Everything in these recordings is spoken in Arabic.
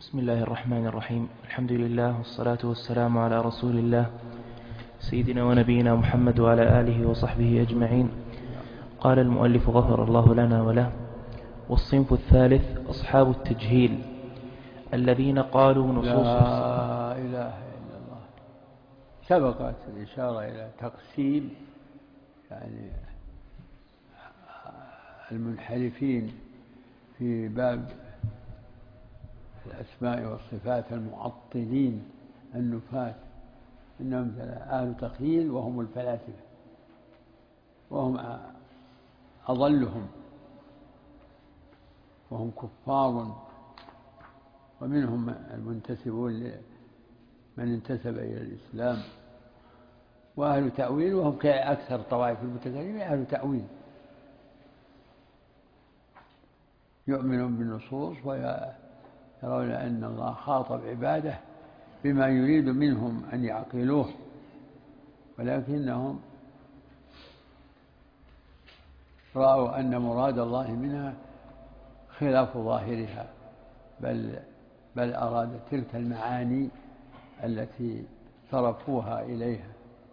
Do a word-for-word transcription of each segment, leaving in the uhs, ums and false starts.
بسم الله الرحمن الرحيم. الحمد لله والصلاة والسلام على رسول الله سيدنا ونبينا محمد وعلى آله وصحبه أجمعين. قال المؤلف غفر الله لنا وله: والصنف الثالث أصحاب التجهيل الذين قالوا نصوص لا إله إلا الله. سبقت الإشارة إلى تقسيم يعني المنحرفين في باب الأسماء والصفات، المعطلين النفاة، إنهم أهل تقييل وهم الفلاسفة، وهم أضلهم، وهم كفار، ومنهم المنتسبون من انتسب إلى الإسلام، وأهل تأويل، وهم أكثر طوائف المتكلمين أهل تأويل، يؤمنون بالنصوص ويرون أن الله خاطب عباده بما يريد منهم أن يعقلوه، ولكنهم رأوا أن مراد الله منها خلاف ظاهرها، بل بل أراد تلك المعاني التي صرفوها إليها.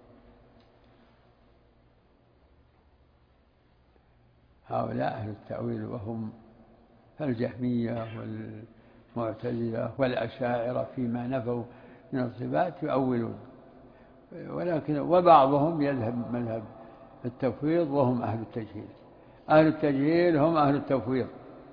هؤلاء أهل التأويل، وهم الجهمية والمعتزلة والأشاعرة فيما نفوا من الصفات يؤولون، ولكن وبعضهم يذهب مذهب التفويض، وهم أهل التجهيل. أهل التجهيل هم أهل التفويض،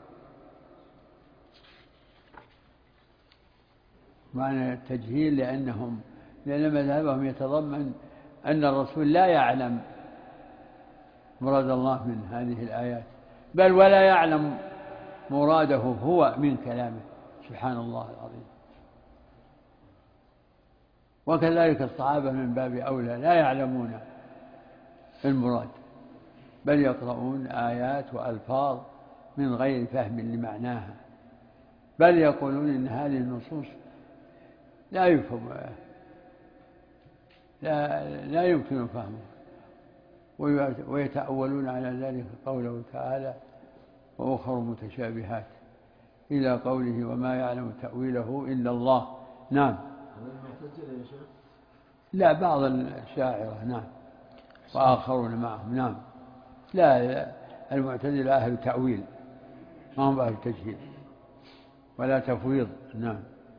معنى التجهيل لأنهم لأن مذهبهم يتضمن أن الرسول لا يعلم مراد الله من هذه الآيات، بل ولا يعلم مراده هو من كلامه سبحان الله العظيم. وكذلك الصحابة من باب أولى لا يعلمون المراد، بل يقرؤون آيات وألفاظ من غير فهم لمعناها، بل يقولون إن هذه النصوص لا يفهم لا, لا يمكن فهمه، ويتأولون على ذلك قوله تعالى: وأخر متشابهات، إلى قوله: وما يعلم تأويله إلا الله. نعم. لا، بعض الشاعرة نعم، وآخرون معهم نعم. لا، المعتزلة أهل تأويل، ما هم أهل تجهيل ولا تفويض. نعم،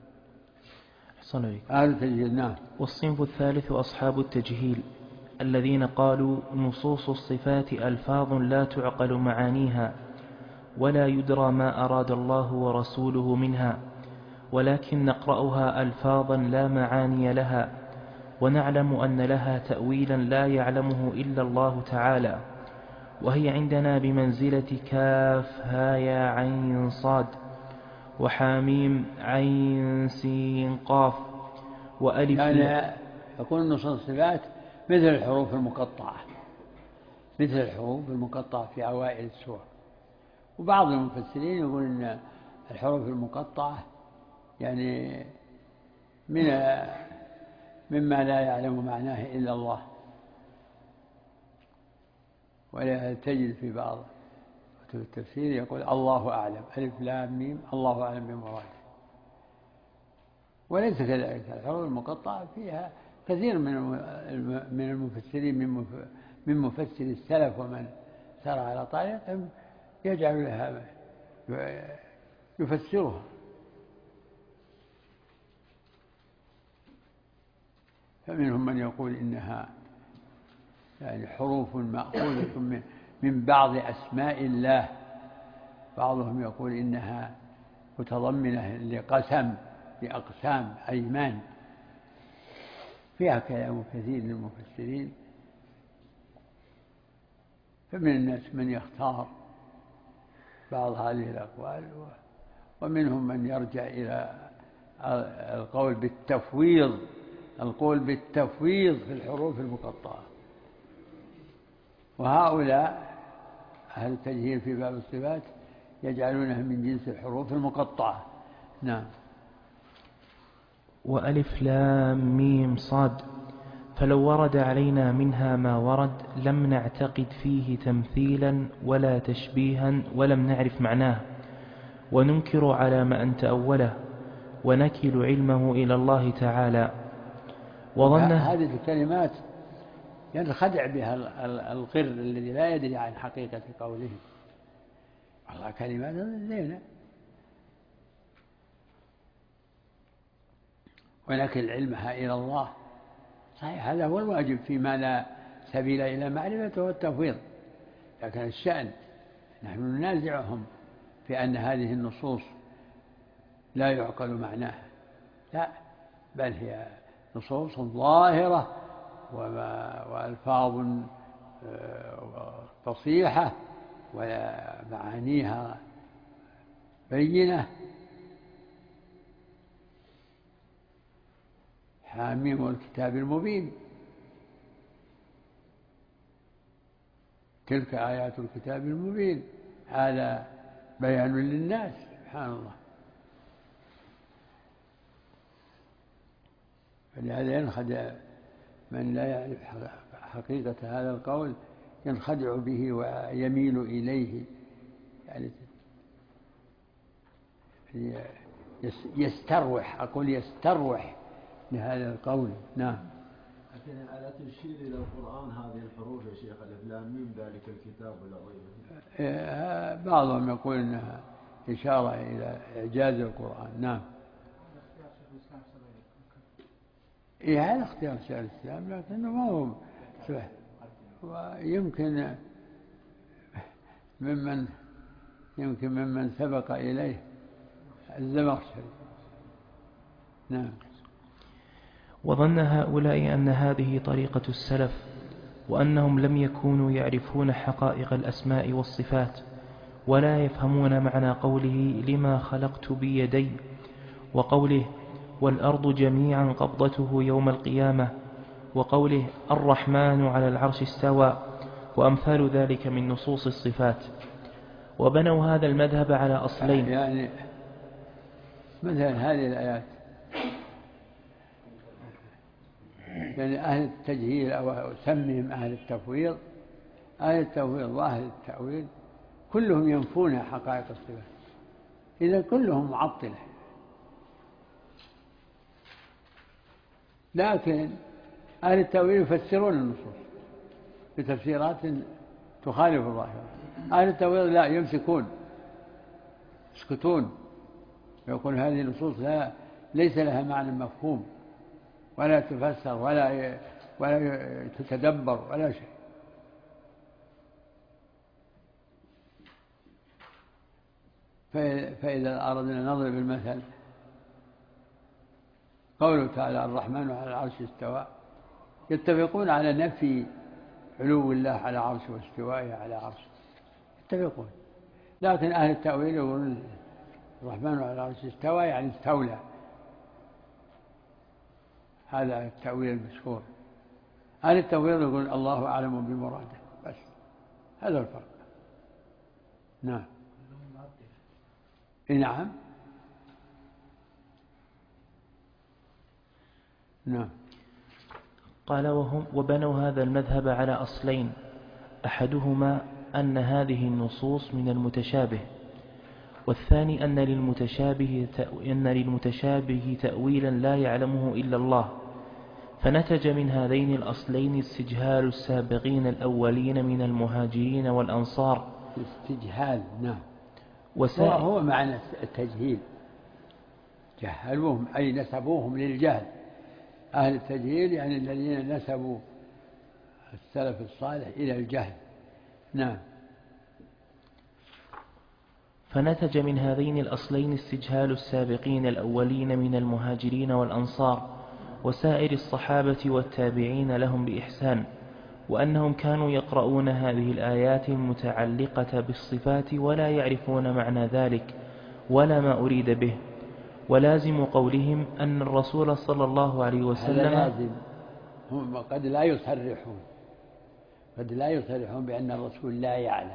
أهل التجهيل. نعم. والصنف الثالث أصحاب التجهيل الذين قالوا نصوص الصفات ألفاظ لا تعقل معانيها، ولا يدرى ما أراد الله ورسوله منها، ولكن نقرأها ألفاظا لا معاني لها، ونعلم أن لها تأويلا لا يعلمه إلا الله تعالى، وهي عندنا بمنزلة كاف هايا عين صاد وحاميم عين سين قاف وألف. يعني يكون نصوص الصفات مثل الحروف المقطعة، مثل الحروف المقطعة في أوائل السور. وبعض المفسرين يقول إن الحروف المقطعة يعني من مما لا يعلم معناه إلا الله، ولا تجد في بعض كتب التفسير يقول الله أعلم، ألف لام ميم، الله أعلم بمراده. وليس كذلك، الحروف المقطعة فيها كثير من من المفسرين من مفسر السلف ومن سار على طريقهم يجعل لها يفسرها، فمنهم من يقول إنها يعني حروف مأخوذة من من بعض أسماء الله، بعضهم يقول إنها متضمنة لقسم، لأقسام، أيمان. فيها كلام كثير للمفسرين، فمن الناس من يختار بعض هذه الأقوال، ومنهم من يرجع إلى القول بالتفويض، القول بالتفويض في الحروف المقطعة. وهؤلاء أهل التجهيل في باب الصفات يجعلونها من جنس الحروف المقطعة. نعم. وألف لام ميم صاد، فلو ورد علينا منها ما ورد لم نعتقد فيه تمثيلا ولا تشبيها ولم نعرف معناه، وننكر على ما أنت أوله، ونكل علمه إلى الله تعالى. وظن هذه الكلمات ينخدع بها الغر الذي لا يدري عن حقيقة قوله. والله كلمات زينة. ونكل علمها إلى الله، صحيح هذا هو الواجب فيما لا سبيل إلى معرفته والتفويض، لكن الشأن نحن ننازعهم في أن هذه النصوص لا يعقل معناها، لا، بل هي نصوص ظاهرة وألفاظ فصيحة ومعانيها بينة. حاميم والكتاب المبين، تلك آيات الكتاب المبين، هذا بيان للناس. سبحان الله. فلهذا ينخدع من لا يعرف حقيقة هذا القول، ينخدع به ويميل إليه، يعني يستروح، أقول يستروح لهذا القول. نعم. لكن ألا تشير إلى القرآن هذه الحروف يا شيخ، ألف لام ميم ذلك الكتاب لا ريب فيه؟ بعضهم يقول إنها إشارة إلى إعجاز القرآن. نعم. إيه هذا اختيار شيخ الإسلام، لكنه ما هو صحيح، ويمكن ممن يمكن ممن سبق إليه الزمخشري. نعم. وظن هؤلاء أن هذه طريقة السلف، وأنهم لم يكونوا يعرفون حقائق الأسماء والصفات، ولا يفهمون معنى قوله لما خلقت بيدي، وقوله والأرض جميعا قبضته يوم القيامة، وقوله الرحمن على العرش استوى، وأمثال ذلك من نصوص الصفات. وبنوا هذا المذهب على أصلين، يعني مثلا هذه الآيات، يعني أهل التجهيل أو سمهم أهل التفويض، أهل التفويض وأهل التأويل كلهم ينفون حقائق الصفات، إذا كلهم معطلة. لكن أهل التأويل يفسرون النصوص بتفسيرات تخالف الظاهرة، أهل التأويل لا، يمسكون يسكتون، يقول هذه النصوص لا ليس لها معنى مفهوم، ولا تفسر ولا ولا تتدبر ولا شيء. فإذا أردنا نضرب المثل، قوله تعالى الرحمن على العرش استوى، يتفقون على نفي علو الله على عرشه واستوائه على عرشه، يتفقون. لكن أهل التأويل يقولون الرحمن على العرش استوى يعني استولى، هذا التأويل المشهور. أهل التأويل يقول الله أعلم بمراده، بس هذا الفرق. نعم. نعم. نعم. قال وهم وبنوا هذا المذهب على أصلين، أحدهما أن هذه النصوص من المتشابه، والثاني أن للمتشابه أن للمتشابه تأويلا لا يعلمه إلا الله. فنتج من هذين الأصلين استجهال السابقين الأولين من المهاجرين والأنصار. استجهال، نعم. وسائل هو معنى التجهيل، جهلوهم أي نسبوهم للجهل. أهل التجهيل يعني الذين نسبوا السلف الصالح إلى الجهل. نعم. فنتج من هذين الأصلين استجهال السابقين الأولين من المهاجرين والأنصار وسائر الصحابة والتابعين لهم بإحسان، وأنهم كانوا يقرؤون هذه الآيات المتعلقة بالصفات ولا يعرفون معنى ذلك ولا ما أريد به. ولازم قولهم أن الرسول صلى الله عليه وسلم، لازم هم قد لا يصرحون قد لا يصرحون بأن الرسول لا يعلم،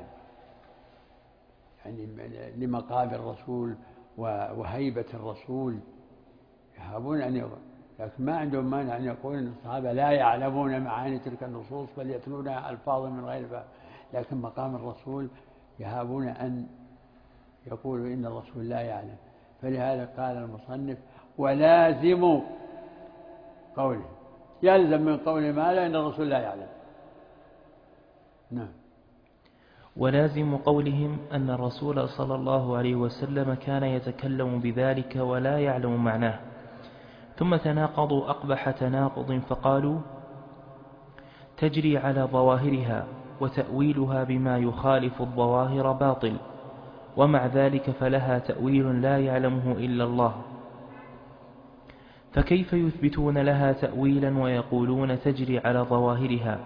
يعني لمقام الرسول وهيبة الرسول يهابون أن يقول، لكن ما عندهم مانع أن يقول أن الصحابة لا يعلمون معاني تلك النصوص بل يتلونها ألفاظا من غير فهم، لكن مقام الرسول يهابون أن يقولوا إن الرسول لا يعلم. فلهذا قال المصنف ولازم قوله، يلزم من قول ما لا إن الرسول لا يعلم. نعم. ولازم قولهم أن الرسول صلى الله عليه وسلم كان يتكلم بذلك ولا يعلم معناه. ثم تناقضوا أقبح تناقض فقالوا تجري على ظواهرها وتأويلها بما يخالف الظواهر باطل، ومع ذلك فلها تأويل لا يعلمه إلا الله. فكيف يثبتون لها تأويلا ويقولون تجري على ظواهرها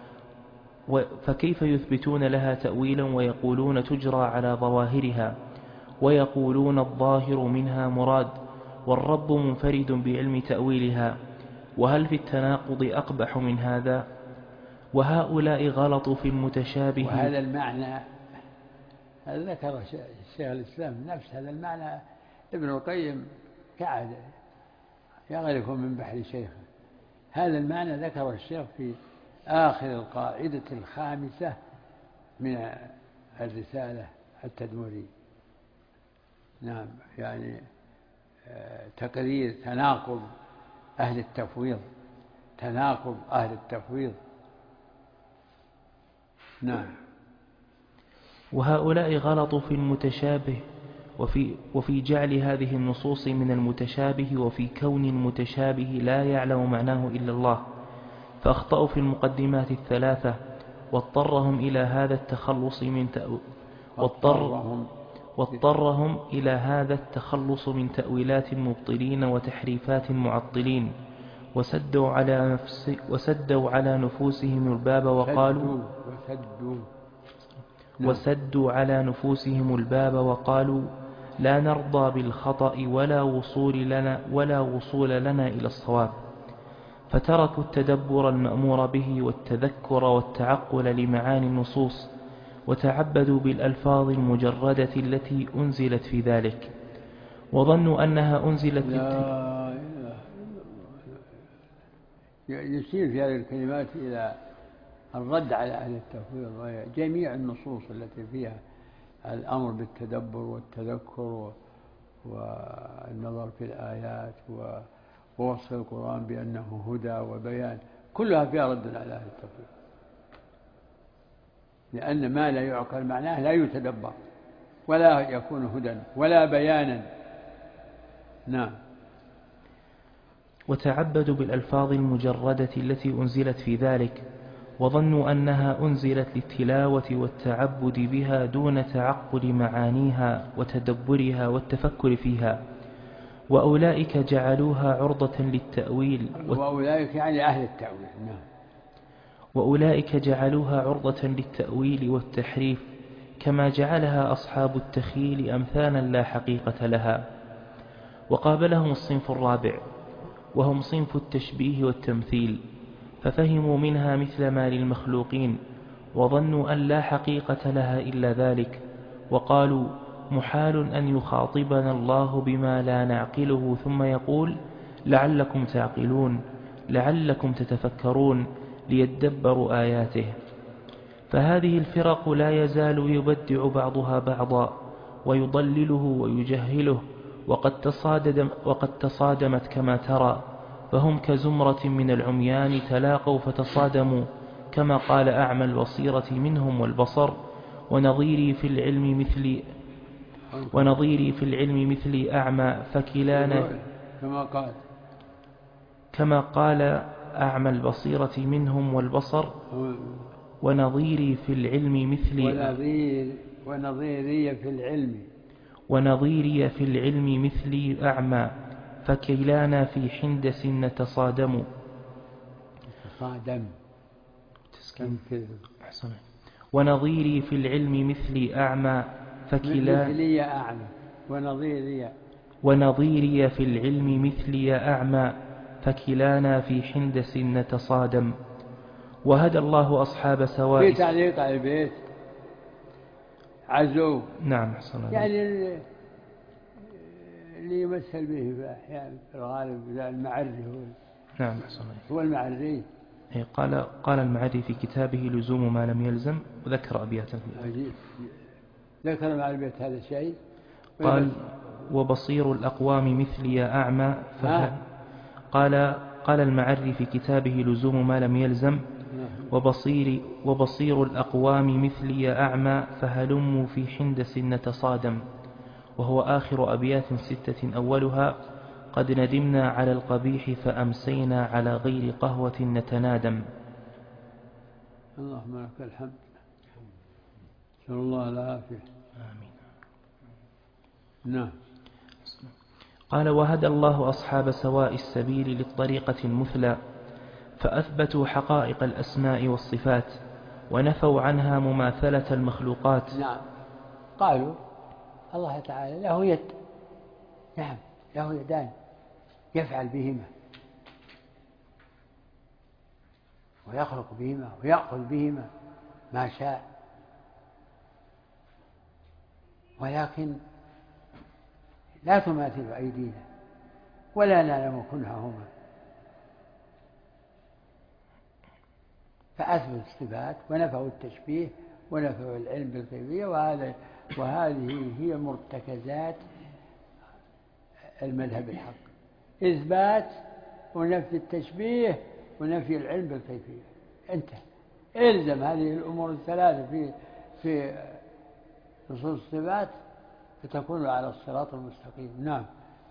فكيف يثبتون لها تأويلا ويقولون تجرى على ظواهرها ويقولون الظاهر منها مراد والرب منفرد بعلم تأويلها؟ وهل في التناقض أقبح من هذا؟ وهؤلاء غلطوا في المتشابه. وهذا المعنى ذكر الشيخ الإسلام نفس هذا المعنى ابن القيم كعادة يغرف من بحر شيخه. هذا المعنى ذكر الشيخ في آخر القاعدة الخامسة من الرسالة التدمرية. نعم، يعني تقرير تناقض أهل التفويض، تناقض أهل التفويض. نعم. وهؤلاء غلطوا في المتشابه وفي, وفي جعل هذه النصوص من المتشابه وفي كون المتشابه لا يعلم معناه إلا الله، فأخطأوا في المقدمات الثلاثة واضطرهم إلى هذا التخلص من تأويل واضطرهم واضطرهم إلى هذا التخلص من تأويلات المبطلين وتحريفات المعطلين، وسدوا على نفس وسدوا على نفوسهم الباب وقالوا وسدوا, وسدوا على نفوسهم الباب وقالوا لا نرضى بالخطأ ولا وصول لنا ولا وصول لنا إلى الصواب، فتركوا التدبر المأمور به والتذكر والتعقل لمعاني النصوص، وتعبدوا بالألفاظ المجردة التي أنزلت في ذلك، وظنوا أنها أنزلت لا يشير في هذه الكلمات إلى الرد على أهل التفويض، وهي جميع النصوص التي فيها الأمر بالتدبر والتذكر والنظر في الآيات ووصف القرآن بأنه هدى وبيان، كلها فيها رد على أهل التفويض، لأن ما لا يعقل معناه لا يتدبر ولا يكون هدى ولا بيانا. نعم. وتعبدوا بالألفاظ المجردة التي أنزلت في ذلك، وظنوا أنها أنزلت للتلاوة والتعبد بها دون تعقل معانيها وتدبرها والتفكر فيها، وأولئك جعلوها عرضة للتأويل وأولئك يعني أهل التأويل. نعم. وأولئك جعلوها عرضة للتأويل والتحريف، كما جعلها أصحاب التخيل أمثالا لا حقيقة لها. وقابلهم الصنف الرابع وهم صنف التشبيه والتمثيل، ففهموا منها مثل ما للمخلوقين، وظنوا أن لا حقيقة لها إلا ذلك، وقالوا محال أن يخاطبنا الله بما لا نعقله ثم يقول لعلكم تعقلون لعلكم تتفكرون ليدبروا آياته. فهذه الفرق لا يزال يبدع بعضها بعضا ويضلله ويجهله، وقد تصادم وقد تصادمت كما ترى، فهم كزمرة من العميان تلاقوا فتصادموا، كما قال أعمى البصيرة منهم والبصر، ونظيري في العلم مثلي ونظيري في العلم مثلي أعمى فكلانا كما قال كما قال أعمى البصيرة منهم والبصر، ونظيري في العلم مثلي ونظير ونظيري في العلم ونظيري في العلم مثلي أعمى فكلانا في حندس نتصادم. تصادم ونظيري في العلم مثلي أعمى فكلا مثلي أعمى ونظيري ونظيري في العلم مثلي أعمى فكلانا في حندس نتصادم. وهدى الله أصحاب سواء. في تعليق على البيت عزو. نعم حسنا. يعني اللي يمثل به في أحيان في الغالب المعري هو. نعم حسنا. هو المعري. قال قال المعري في كتابه لزوم ما لم يلزم، وذكر أبياتا فيه. عجيب. ذكر مع البيت هذا الشيء. قال وبصير الأقوام مثلي أعمى فهل قال قال المعري في كتابه لزوم ما لم يلزم وبصير, وبصير الأقوام مثلي أعمى فهلموا في حندس نتصادم، وهو آخر أبيات ستة أولها قد ندمنا على القبيح فأمسينا على غير قهوة نتنادم. اللهم لك الحمد. نسأل الله العافية. آمين. نعم. قال وهدى الله أصحاب سواء السبيل للطريقة المثلى فأثبتوا حقائق الأسماء والصفات ونفوا عنها مماثلة المخلوقات. نعم، قالوا الله تعالى له يد، نعم له يدان يفعل بهما ويخلق بهما ويأخذ بهما ما شاء، ولكن لا تماثل أيدينا ولا نعلم كنههما، فأثبتوا الصفات ونفوا التشبيه ونفوا العلم بالكيفية، وهذا وهذه هي مرتكزات المذهب الحق: إثبات ونفي التشبيه ونفي العلم بالكيفية. أنت إلزم هذه الأمور الثلاثة في في نصوص الصفات فتكون على الصراط المستقيم. نعم.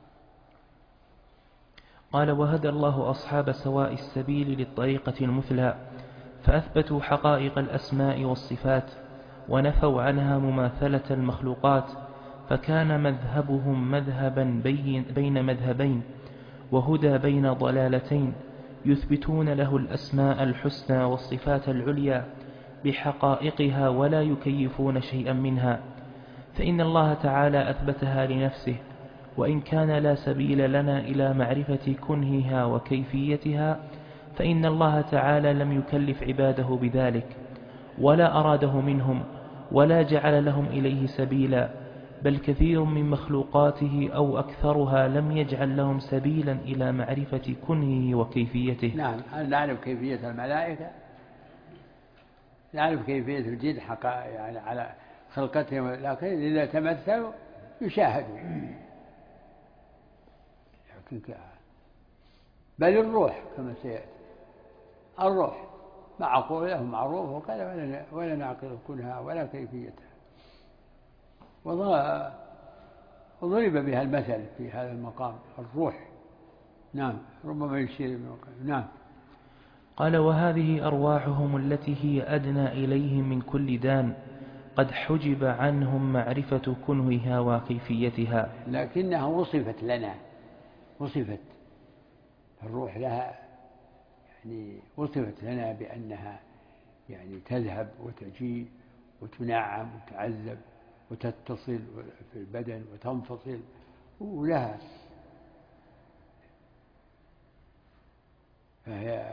قال وهدى الله أصحاب سواء السبيل للطريقة المثلى فأثبتوا حقائق الأسماء والصفات ونفوا عنها مماثلة المخلوقات، فكان مذهبهم مذهبا بين مذهبين وهدى بين ضلالتين، يثبتون له الأسماء الحسنى والصفات العليا بحقائقها ولا يكيفون شيئا منها، فإن الله تعالى أثبتها لنفسه، وإن كان لا سبيل لنا إلى معرفة كنهها وكيفيتها فإن الله تعالى لم يكلف عباده بذلك ولا أراده منهم ولا جعل لهم إليه سبيلا، بل كثير من مخلوقاته أو أكثرها لم يجعل لهم سبيلا إلى معرفة كنهه وكيفيته. نعم، هل نعرف كيفية الملائكة؟ نعرف كيفية الجن حقا يعني على خلقتهم، لكن إذا تمثلوا يشاهدوا. بل الروح كما سيأتي، الروح معقولة معروف وكذا ولا نعقل كنها ولا كيفيتها، وضرب بها المثل في هذا المقام الروح. نعم، ربما يشير من نعم. قال وهذه أرواحهم التي هي أدنى إليهم من كل دان قد حجب عنهم معرفة كنهها وكيفيتها، لكنها وصفت لنا، وصفت الروح لها يعني وصفت لنا بأنها يعني تذهب وتجيء وتنعم وتعذب وتتصل في البدن وتنفصل ولها، فهي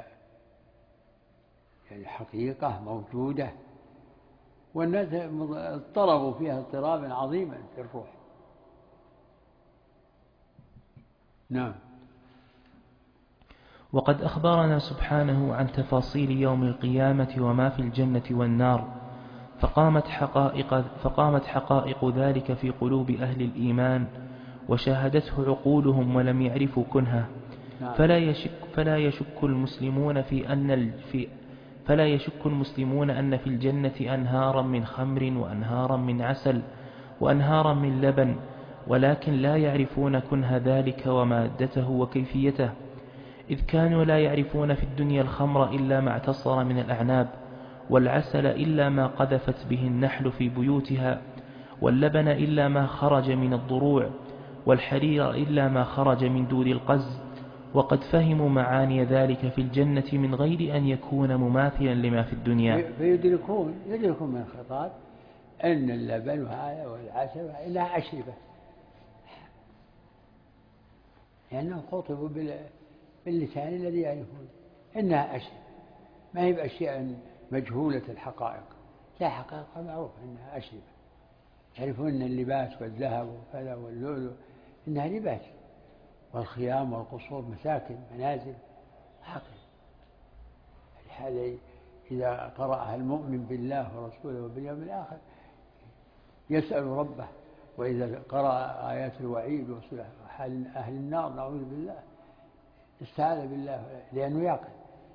يعني حقيقة موجودة، والناس اضطربوا فيها اضطرابا عظيما في الروح. نعم. وقد أخبرنا سبحانه عن تفاصيل يوم القيامة وما في الجنة والنار، فقامت حقائق, فقامت حقائق ذلك في قلوب أهل الإيمان وشاهدته عقولهم ولم يعرفوا كنها. فلا يشك, فلا يشك المسلمون في أن في فلا يشك المسلمون أن في الجنة أنهارا من خمر وأنهارا من عسل وأنهارا من لبن، ولكن لا يعرفون كنه ذلك ومادته وكيفيته، إذ كانوا لا يعرفون في الدنيا الخمر إلا ما اعتصر من الأعناب، والعسل إلا ما قذفت به النحل في بيوتها، واللبن إلا ما خرج من الضروع، والحرير إلا ما خرج من دود القز، وقد فهموا معاني ذلك في الجنة من غير أن يكون مماثلا لما في الدنيا. فيدركون يدركون من الخطاب أن اللبن هذا والعسل إنها أشربة، لأنهم خطبوا باللسان الذي يعرفون إنها أشربة، ما هي بأشياء مجهولة الحقائق، لا حقائق معروفة إنها أشربة. يعرفون أن اللباس والذهب وكذا واللؤلؤ إنها لباس، والخيام والقصور مساكن منازل حقل. لهذا إذا قرأها المؤمن بالله ورسوله وباليوم الآخر يسأل ربه وإذا قرأ آيات الوعيد وصلح حال أهل النار نعوذ بالله استعاذ بالله لأنه يعقل.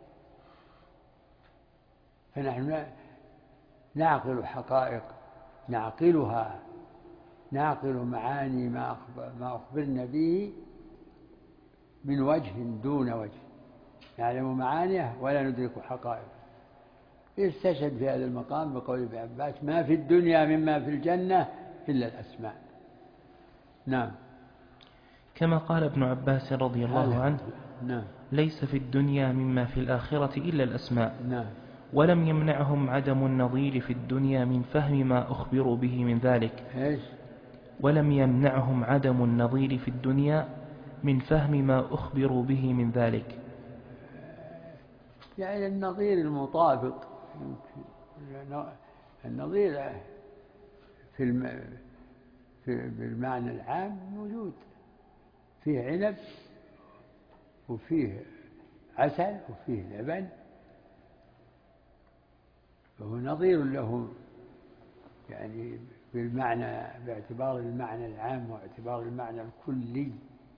فنحن نعقل حقائق نعقلها نعقل معاني ما أخبرنا به من وجه دون وجه، نعلم معانيه ولا ندرك حقائقه. يستشهد في هذا المقام بقول ابن عباس: ما في الدنيا مما في الجنة إلا الأسماء. نعم. كما قال ابن عباس رضي الله عنه: نعم. ليس في الدنيا مما في الآخرة إلا الأسماء. نعم. ولم يمنعهم عدم النظير في الدنيا من فهم ما أخبروا به من ذلك. إيش؟ ولم يمنعهم عدم النظير في الدنيا من فهم ما أخبروا به من ذلك، يعني النظير المطابق. النظير في, الم... في بالمعنى العام موجود، فيه عنب وفيه عسل وفيه لبن، فهو نظير له يعني بالمعنى باعتبار المعنى العام واعتبار المعنى الكلي،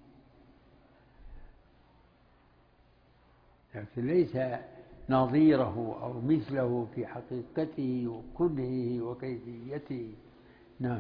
لكن ليس نظيره أو مثله في حقيقته وكنهه وكيفيته. نعم.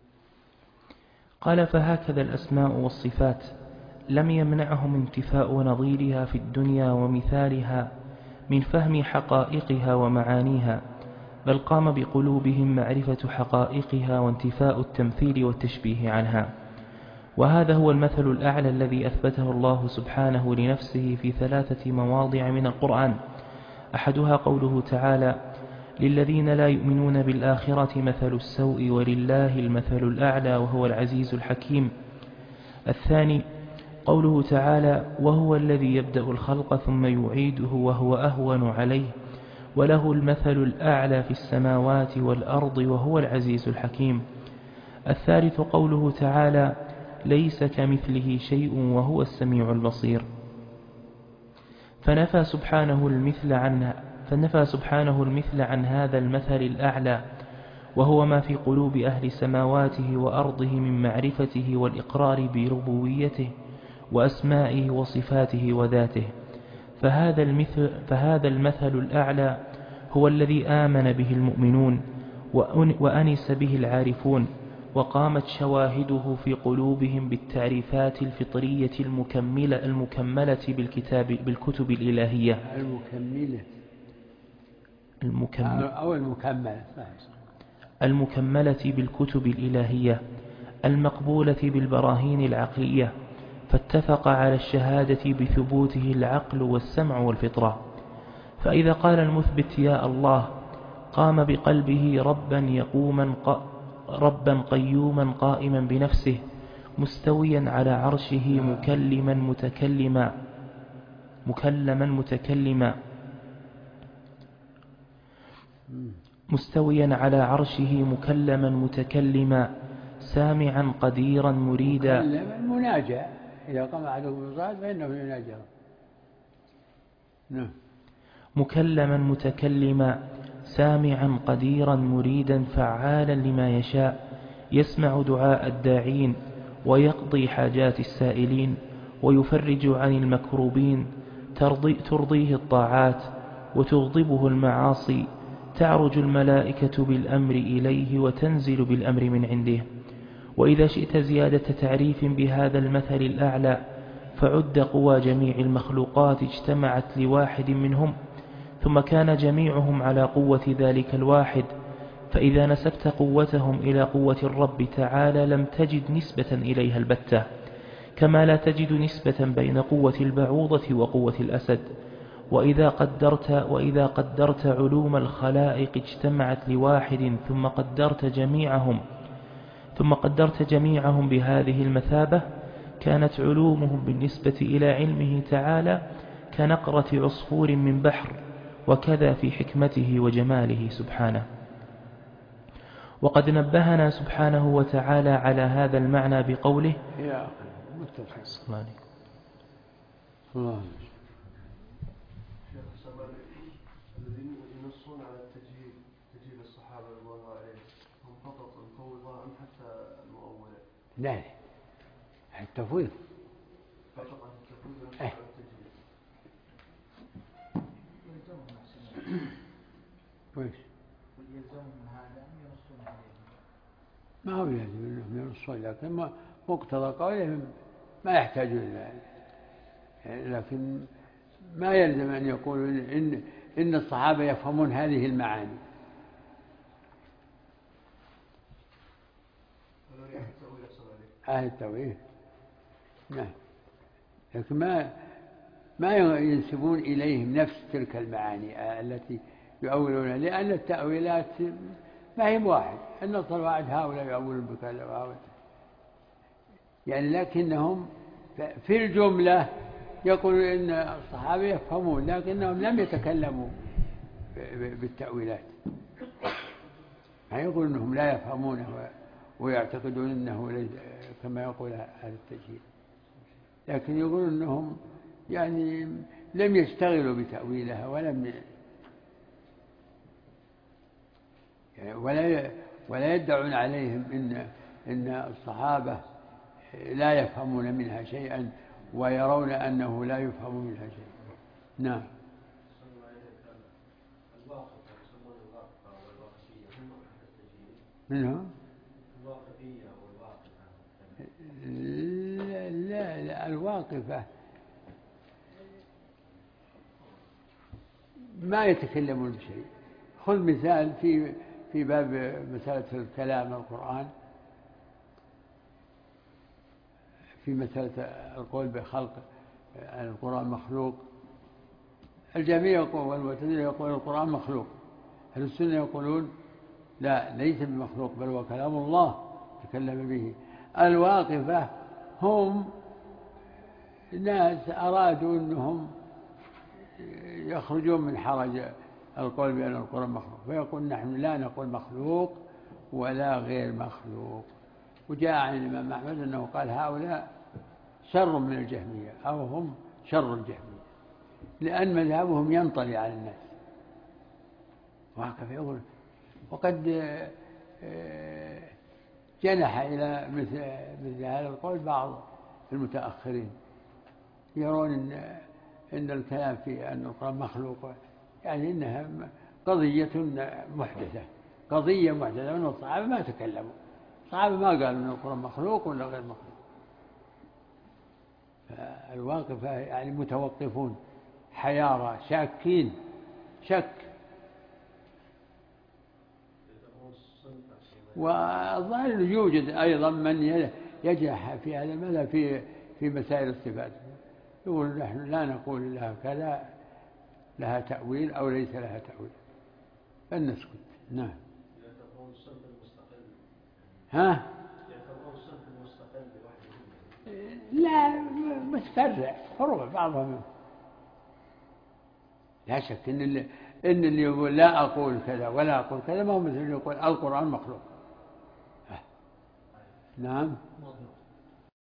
قال: فهكذا الأسماء والصفات لم يمنعهم انتفاء نظيرها في الدنيا ومثالها من فهم حقائقها ومعانيها، بل قام بقلوبهم معرفة حقائقها وانتفاء التمثيل والتشبيه عنها. وهذا هو المثل الأعلى الذي أثبته الله سبحانه لنفسه في ثلاثة مواضع من القرآن. أحدها قوله تعالى: للذين لا يؤمنون بالآخرة مثل السوء ولله المثل الأعلى وهو العزيز الحكيم. الثاني قوله تعالى: وهو الذي يبدأ الخلق ثم يعيده وهو أهون عليه وله المثل الأعلى في السماوات والأرض وهو العزيز الحكيم. الثالث قوله تعالى: ليس كمثله شيء وهو السميع البصير. فنفى سبحانه المثل عن فنفى سبحانه المثل عن هذا المثل الأعلى، وهو ما في قلوب أهل سماواته وأرضه من معرفته والإقرار بربوبيته وأسمائه وصفاته وذاته. فهذا المثل, فهذا المثل الأعلى هو الذي آمن به المؤمنون وأنس به العارفون، وقامت شواهده في قلوبهم بالتعريفات الفطرية المكملة المكملة بالكتاب بالكتب الإلهية المكملة المكملة أو المكملة المكملة بالكتب الإلهية المقبولة بالبراهين العقلية، فاتفق على الشهادة بثبوته العقل والسمع والفطرة. فإذا قال المثبت يا الله قام بقلبه ربا يقوما ربا قيوما قائما بنفسه مستويا على عرشه مكلما متكلما مكلما متكلما مستويا على عرشه مكلما متكلما سامعا قديرا مريدا. مناجى إذا قام أحدهم بالصلاة فإنه يناجى. نعم. مكلما متكلما سامعا قديرا مريدا فعالا لما يشاء، يسمع دعاء الداعين ويقضي حاجات السائلين ويفرج عن المكروبين، ترضي ترضيه الطاعات وتغضبه المعاصي، تعرج الملائكة بالأمر إليه وتنزل بالأمر من عنده. وإذا شئت زيادة تعريف بهذا المثل الأعلى فعد قوى جميع المخلوقات اجتمعت لواحد منهم، ثم كان جميعهم على قوة ذلك الواحد، فإذا نسبت قوتهم إلى قوة الرب تعالى لم تجد نسبة إليها البتة، كما لا تجد نسبة بين قوة البعوضة وقوة الأسد. وإذا قدرت, وإذا قدرت علوم الخلائق اجتمعت لواحد ثم قدرت جميعهم ثم قدرت جميعهم بهذه المثابة، كانت علومهم بالنسبة إلى علمه تعالى كنقرة عصفور من بحر، وكذا في حكمته وجماله سبحانه. وقد نبهنا سبحانه وتعالى على هذا المعنى بقوله: يا متفق الله الله الذين ينصون على التجهيل تجهيل الصحابة رضوان الله عليهم هم فقط المفوضة أم حتى المؤولة؟ لا لا التفويض فقط عن التفويض إيه. كويس. ما هو يلزم انهم ينصون، لكن ما مقتضى قولهم ما يحتاجون الى يعني، لكن ما يلزم ان يقولوا ان ان الصحابه يفهمون هذه المعاني. أهل التأويل نعم، لكن ما ما ينسبون إليهم نفس تلك المعاني التي يؤولونها، لأن التأويلات ما هي واحد، النص الواحد هؤلاء يؤولون بكذا وهؤلاء يعني، لكنهم في الجملة يقولون إن الصحابة يفهمون، لكنهم لم يتكلموا بالتأويلات، ما يقول إنهم لا يفهمونه ويعتقدون أنه كما يقول هذا التجهيل، لكن يقول أنهم يعني لم يشتغلوا بتأويلها ولم يعني ولا ولا يدعون عليهم إن إن الصحابة لا يفهمون منها شيئا ويرون أنه لا يفهم منها شيء. نعم. منها لا, لا, لا الواقفة ما يتكلمون بشيء. خذ مثال في في باب مسألة الكلام القرآن، في مسألة القول بخلق القرآن مخلوق، الجميع يقول والمعتزلة يقول القرآن مخلوق، أهل السنة يقولون لا ليس بمخلوق بل هو كلام الله تكلم به. الواقفة هم ناس أرادوا أنهم يخرجون من حرج القول بأن القرآن مخلوق، فيقول نحن لا نقول مخلوق ولا غير مخلوق. وجاء عن الإمام أحمد أنه قال هؤلاء شر من الجهمية أو هم شر الجهمية، لأن مذهبهم ينطلي على الناس. وهكذا يقول، وقد جنح إلى مثل, مثل هذا القول بعض المتأخرين، يرون إن, إن الكلام في أن القرآن مخلوق يعني إنها قضية محدثة، قضية محدثة، وأن الصحابة ما تكلموا، الصحابة ما قالوا أن القرآن مخلوق ولا غير مخلوق. فالواقفة يعني متوقفون حيارى شاكين شك. والظاهر يوجد أيضا من يجح في هذا المذهب في في مسائل الصفات، يقول نحن لا نقول لها كذا لها تأويل أو ليس لها تأويل، فلنسكت. نعم. يعتبرون الصنف المستقل. ها؟ يعتبرون الصنف المستقل لوحده. لا متفرع فروع بعضهم. لا شك إن اللي إن اللي يقول لا أقول كذا ولا أقول كذا ما هو مثل اللي يقول القرآن مخلوق. نعم.